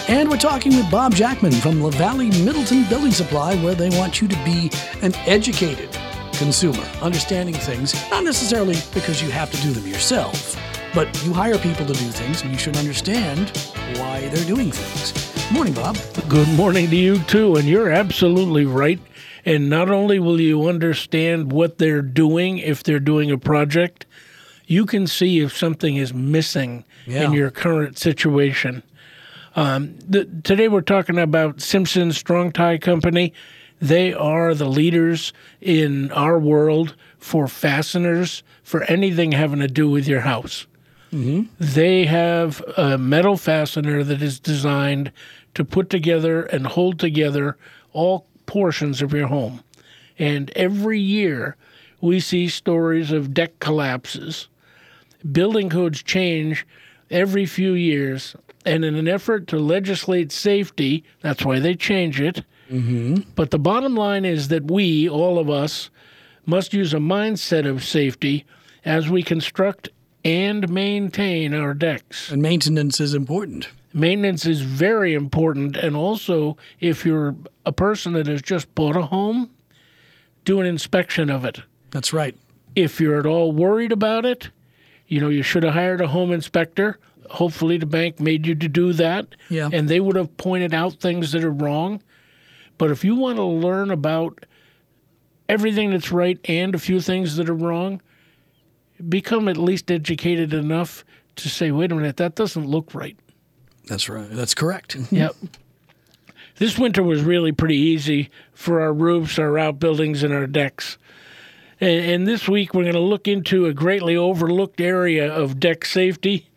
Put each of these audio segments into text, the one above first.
And we're talking with Bob Jackman from La Valley Middleton Building Supply, where they want you to be an educated consumer, understanding things, not necessarily because you have to do them yourself, but you hire people to do things, and you should understand why they're doing things. Morning, Bob. Good morning to you, too, and you're absolutely right. And not only will you understand what they're doing if they're doing a project, you can see if something is missing in your current situation. Today we're talking about Simpson Strong-Tie Company. They are the leaders in our world for fasteners, for anything having to do with your house. Mm-hmm. They have a metal fastener that is designed to put together and hold together all portions of your home. And every year we see stories of deck collapses. Building codes change every few years, and in an effort to legislate safety, that's why they change it. Mm-hmm. But the bottom line is that we, all of us, must use a mindset of safety as we construct and maintain our decks. And maintenance is important. Maintenance is very important, and also if you're a person that has just bought a home, do an inspection of it. That's right. If you're at all worried about it, you should have hired a home inspector. Hopefully the bank made you to do that, and they would have pointed out things that are wrong. But if you want to learn about everything that's right and a few things that are wrong, become at least educated enough to say, wait a minute, that doesn't look right. That's right. That's correct. Yep. This winter was really pretty easy for our roofs, our outbuildings, and our decks. And this week we're going to look into a greatly overlooked area of deck safety.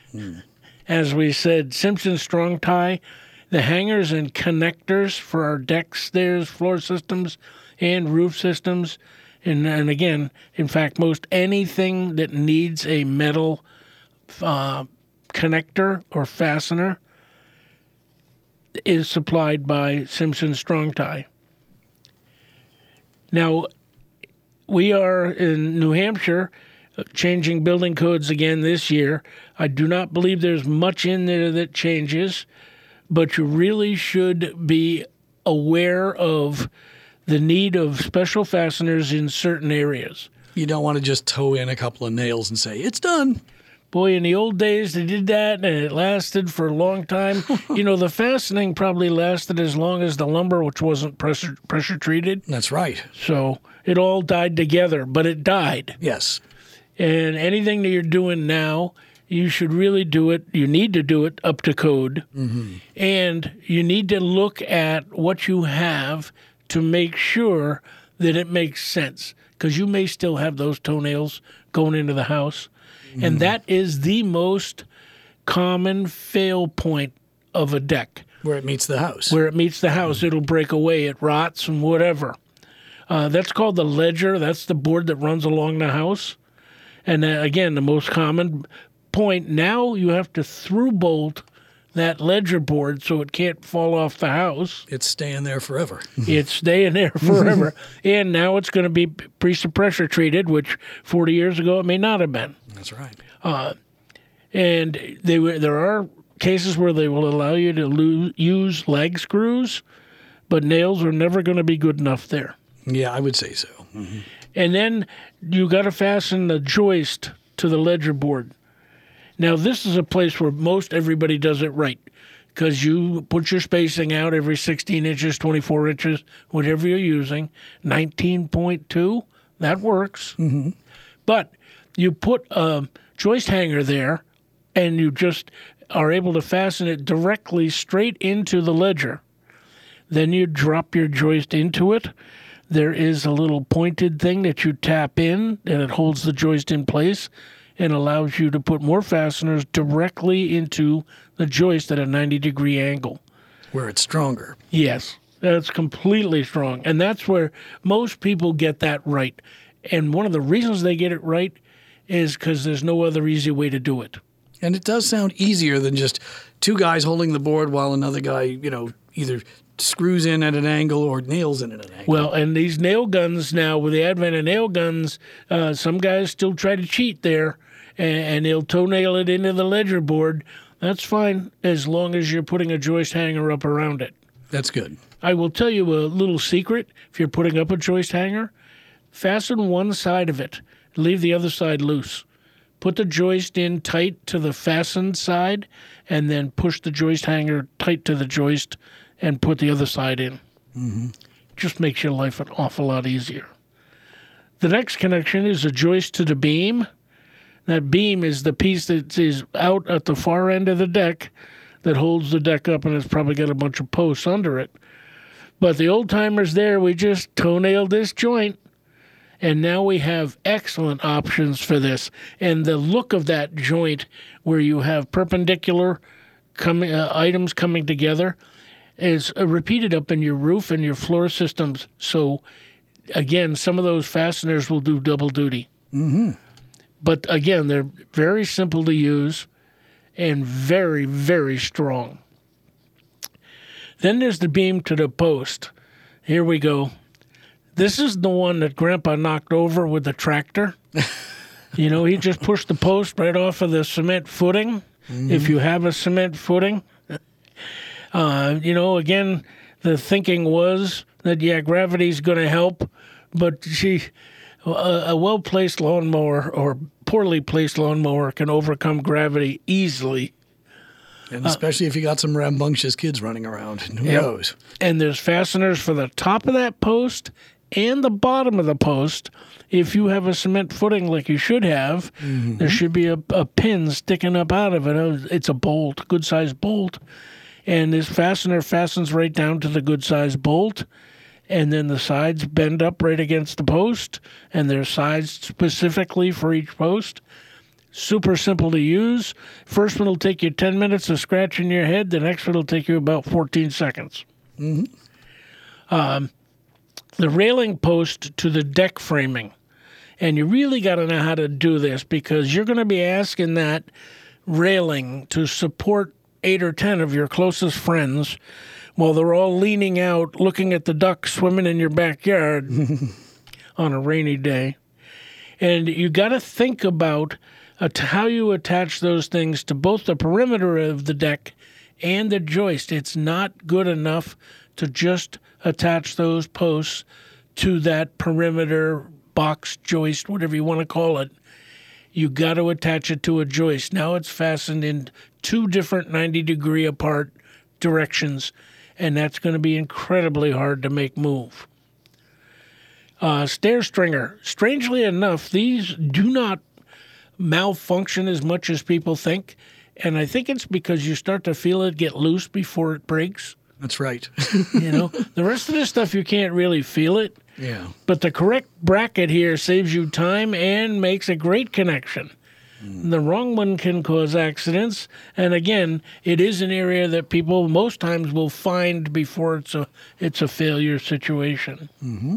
As we said, Simpson Strong-Tie, the hangers and connectors for our decks, stairs, floor systems, and roof systems. And again, in fact, most anything that needs a metal connector or fastener is supplied by Simpson Strong-Tie. Now, we are in New Hampshire changing building codes again this year. I do not believe there's much in there that changes, but you really should be aware of the need of special fasteners in certain areas. You don't want to just toe in a couple of nails and say, it's done. Boy, in the old days, they did that, and it lasted for a long time. The fastening probably lasted as long as the lumber, which wasn't pressure treated. That's right. So it all died together, but it died. Yes. And anything that you're doing now, you should really do it. You need to do it up to code. Mm-hmm. And you need to look at what you have to make sure that it makes sense, because you may still have those toenails going into the house. Mm-hmm. And that is the most common fail point of a deck. Where it meets the house. Where it meets the house, it'll break away. It rots and whatever. That's called the ledger. That's the board that runs along the house. And again, the most common point, now you have to through bolt that ledger board so it can't fall off the house. It's staying there forever. It's staying there forever. And now it's going to be pressure treated, which 40 years ago it may not have been. That's right. And there are cases where they will allow you to use leg screws, but nails are never going to be good enough there. Yeah, I would say so. Mm-hmm. And then you got to fasten the joist to the ledger board. Now, this is a place where most everybody does it right, because you put your spacing out every 16 inches, 24 inches, whatever you're using. 19.2, that works. Mm-hmm. But you put a joist hanger there, and you just are able to fasten it directly straight into the ledger. Then you drop your joist into it. There is a little pointed thing that you tap in, and it holds the joist in place and allows you to put more fasteners directly into the joist at a 90-degree angle. Where it's stronger. Yes, that's completely strong. And that's where most people get that right. And one of the reasons they get it right is because there's no other easy way to do it. And it does sound easier than just two guys holding the board while another guy, either screws in at an angle or nails in at an angle. Well, and these nail guns now, with the advent of nail guns, some guys still try to cheat there, and they'll toenail it into the ledger board. That's fine as long as you're putting a joist hanger up around it. That's good. I will tell you a little secret. If you're putting up a joist hanger, fasten one side of it. Leave the other side loose. Put the joist in tight to the fastened side, and then push the joist hanger tight to the joist and put the other side in. Mm-hmm. Just makes your life an awful lot easier. The next connection is a joist to the beam. That beam is the piece that is out at the far end of the deck that holds the deck up, and it's probably got a bunch of posts under it. But the old-timers there, we just toenailed this joint, and now we have excellent options for this. And the look of that joint where you have perpendicular items coming together is repeated up in your roof and your floor systems. So, again, some of those fasteners will do double duty. Mm-hmm. But, again, they're very simple to use and very, very strong. Then there's the beam to the post. Here we go. This is the one that Grandpa knocked over with the tractor. He just pushed the post right off of the cement footing, if you have a cement footing. Again, the thinking was that, gravity's going to help, but a well-placed lawnmower or poorly placed lawnmower can overcome gravity easily. And especially if you got some rambunctious kids running around. Who knows? And there's fasteners for the top of that post and the bottom of the post. If you have a cement footing like you should have, there should be a pin sticking up out of it. It's a bolt, a good-sized bolt. And this fastener fastens right down to the good-sized bolt. And then the sides bend up right against the post. And there's sides specifically for each post. Super simple to use. First one will take you 10 minutes of scratching your head. The next one will take you about 14 seconds. Mm-hmm. The railing post to the deck framing. And you really got to know how to do this because you're going to be asking that railing to support 8 or 10 of your closest friends while they're all leaning out looking at the ducks swimming in your backyard on a rainy day. And you got to think about how you attach those things to both the perimeter of the deck and the joist. It's not good enough to just attach those posts to that perimeter box joist, whatever you want to call it. You got to attach it to a joist. Now it's fastened in 2 different 90-degree apart directions, and that's going to be incredibly hard to make move. Stair stringer. Strangely enough, these do not malfunction as much as people think, and I think it's because you start to feel it get loose before it breaks. That's right. The rest of this stuff you can't really feel it. Yeah. But the correct bracket here saves you time and makes a great connection. The wrong one can cause accidents, and again, it is an area that people most times will find before it's a failure situation.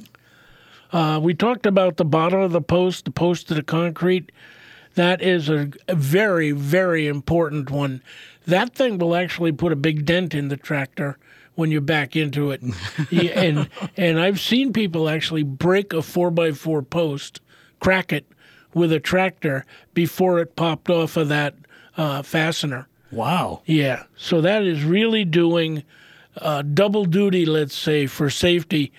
Mm-hmm. We talked about the bottom of the post to the concrete. That is a very, very important one. That thing will actually put a big dent in the tractor when you back into it. And I've seen people actually break a 4x4 post, crack it with a tractor before it popped off of that fastener. Wow. Yeah. So that is really doing double duty, let's say, for safety.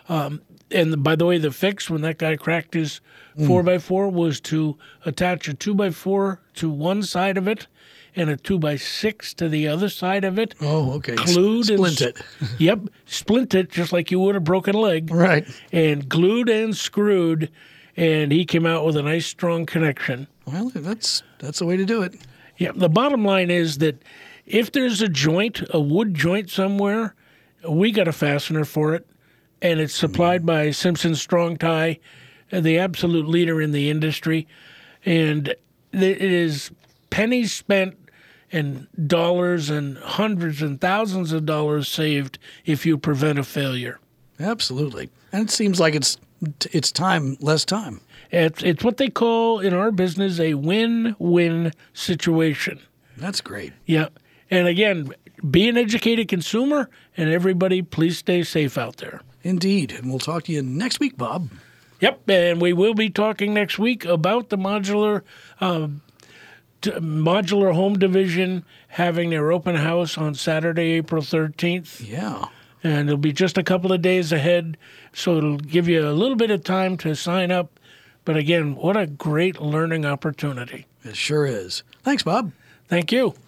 And by the way, the fix when that guy cracked his 4x4 was to attach a 2x4 to one side of it and a 2x6 to the other side of it. Oh, okay. Splint it. Yep. Splint it just like you would a broken leg. Right. And glued and screwed, and he came out with a nice, strong connection. Well, that's the way to do it. Yeah. The bottom line is that if there's a joint, a wood joint somewhere, we got a fastener for it, and it's supplied by Simpson Strong Tie, the absolute leader in the industry. And it is pennies spent and dollars and hundreds and thousands of dollars saved if you prevent a failure. Absolutely. And it seems like it's time, less time. It's what they call in our business a win-win situation. That's great. Yeah. And again, be an educated consumer, and everybody, please stay safe out there. Indeed. And we'll talk to you next week, Bob. Yep. And we will be talking next week about the modular Modular Home Division having their open house on Saturday, April 13th. Yeah. And it'll be just a couple of days ahead, so it'll give you a little bit of time to sign up. But again, what a great learning opportunity. It sure is. Thanks, Bob. Thank you.